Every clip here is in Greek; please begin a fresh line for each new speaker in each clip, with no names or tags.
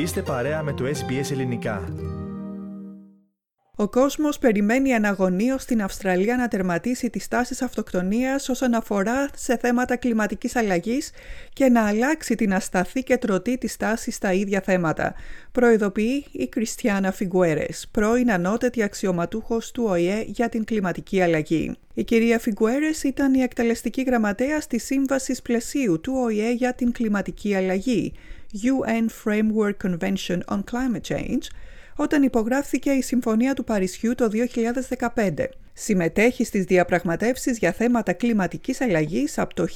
Είστε παρέα με το SBS Ελληνικά.
Ο κόσμος περιμένει αναγωνίως στην Αυστραλία να τερματίσει τις τάσεις αυτοκτονίας όσον αφορά σε θέματα κλιματικής αλλαγής και να αλλάξει την ασταθή και τρωτή της τάση στα ίδια θέματα, προειδοποιεί η Κριστιάνα Φιγκουέρες, πρώην ανώτατη αξιωματούχος του ΟΗΕ για την κλιματική αλλαγή. Η κυρία Φιγκουέρες ήταν η εκτελεστική γραμματέας της Σύμβασης Πλαισίου του ΟΗΕ για την κλιματική αλλαγή, UN Framework Convention on Climate Change, όταν υπογράφηκε η Συμφωνία του Παρισιού το 2015. Συμμετέχει στις διαπραγματεύσεις για θέματα κλιματικής αλλαγής από το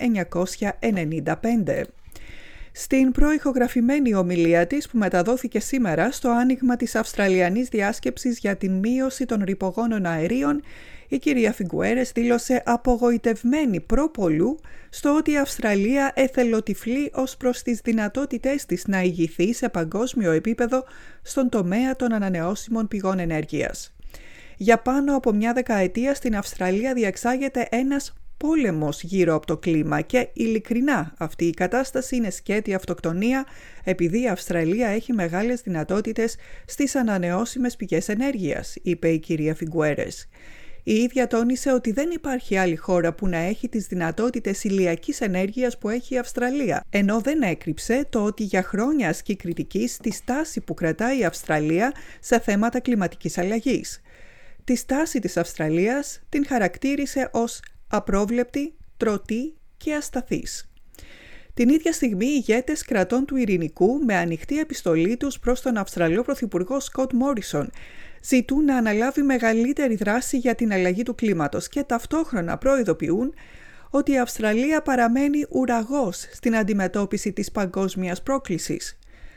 1995. Στην προηχογραφημένη ομιλία της που μεταδόθηκε σήμερα στο άνοιγμα της Αυστραλιανής Διάσκεψης για την μείωση των ρηπογόνων αερίων, η κυρία Φιγκουέρες δήλωσε απογοητευμένη πρόπολου στο ότι η Αυστραλία εθελοτυφλεί ως προς τις δυνατότητές της να ηγηθεί σε παγκόσμιο επίπεδο στον τομέα των ανανεώσιμων πηγών ενέργειας. Για πάνω από μια δεκαετία στην Αυστραλία διεξάγεται ένας πόλεμος γύρω από το κλίμα και ειλικρινά αυτή η κατάσταση είναι σκέτη αυτοκτονία επειδή η Αυστραλία έχει μεγάλες δυνατότητες στις ανανεώσιμες πηγές ενέργειας, είπε η κυρία Φιγκουέρες. Η ίδια τόνισε ότι δεν υπάρχει άλλη χώρα που να έχει τις δυνατότητες ηλιακής ενέργειας που έχει η Αυστραλία, ενώ δεν έκρυψε το ότι για χρόνια ασκεί κριτική στη στάση που κρατάει η Αυστραλία σε θέματα κλιματικής αλλαγής. Τη στάση της Αυστραλίας την χαρακτήρισε ως απρόβλεπτη, τρωτή και ασταθής. Την ίδια στιγμή, οι ηγέτες κρατών του Ειρηνικού, με ανοιχτή επιστολή τους προς τον Αυστραλιό Πρωθυπουργό Σκοτ Μόρισον, ζητούν να αναλάβει μεγαλύτερη δράση για την αλλαγή του κλίματος και ταυτόχρονα προειδοποιούν ότι η Αυστραλία παραμένει ουραγός στην αντιμετώπιση της παγκόσμιας πρόκλησης.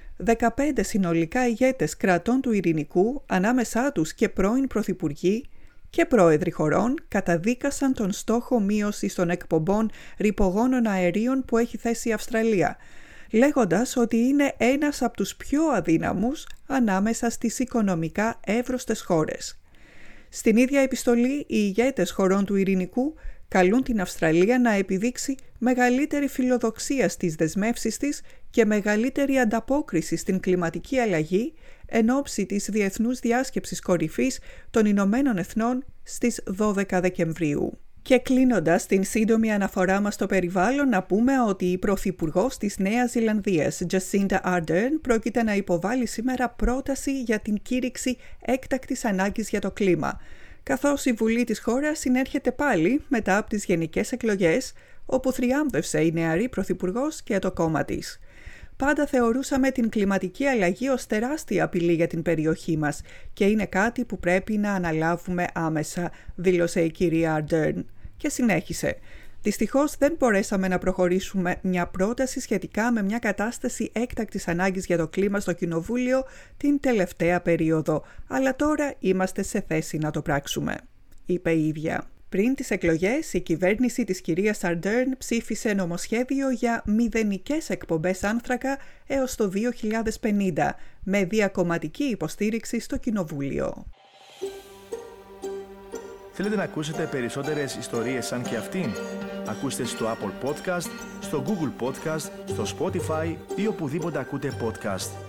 15 συνολικά ηγέτες κρατών του Ειρηνικού, ανάμεσά τους και πρώην πρωθυπουργοί και πρόεδροι χωρών, καταδίκασαν τον στόχο μείωσης των εκπομπών ρηπογόνων αερίων που έχει θέσει η Αυστραλία, λέγοντας ότι είναι ένας από τους πιο αδύναμους ανάμεσα στις οικονομικά εύρωστες χώρες. Στην ίδια επιστολή, οι ηγέτες χωρών του Ειρηνικού καλούν την Αυστραλία να επιδείξει μεγαλύτερη φιλοδοξία στις δεσμεύσεις της και μεγαλύτερη ανταπόκριση στην κλιματική αλλαγή εν ώψη της Διεθνούς Διάσκεψης Κορυφής των Ηνωμένων Εθνών στις 12 Δεκεμβρίου. Και κλείνοντας την σύντομη αναφορά μας στο περιβάλλον, να πούμε ότι η Πρωθυπουργός της Νέας Ζηλανδίας, Jacinda Ardern, πρόκειται να υποβάλει σήμερα πρόταση για την κήρυξη έκτακτης ανάγκης για το κλίμα, καθώς η Βουλή της χώρας συνέρχεται πάλι μετά από τις γενικές εκλογές, όπου θριάμβευσε η νεαρή Πρωθυπουργός και το κόμμα της. Πάντα θεωρούσαμε την κλιματική αλλαγή ως τεράστια απειλή για την περιοχή μας και είναι κάτι που πρέπει να αναλάβουμε άμεσα, δήλωσε η κυρία Ardern και συνέχισε. Δυστυχώς δεν μπορέσαμε να προχωρήσουμε μια πρόταση σχετικά με μια κατάσταση έκτακτης ανάγκης για το κλίμα στο Κοινοβούλιο την τελευταία περίοδο, αλλά τώρα είμαστε σε θέση να το πράξουμε, είπε η ίδια. Πριν τις εκλογές, η κυβέρνηση της κυρίας Ardern ψήφισε νομοσχέδιο για μηδενικές εκπομπές άνθρακα έως το 2050, με διακομματική υποστήριξη στο Κοινοβούλιο.
Θέλετε να ακούσετε περισσότερες ιστορίες σαν και αυτήν? Ακούστε στο Apple Podcast, στο Google Podcast, στο Spotify ή οπουδήποτε ακούτε podcast.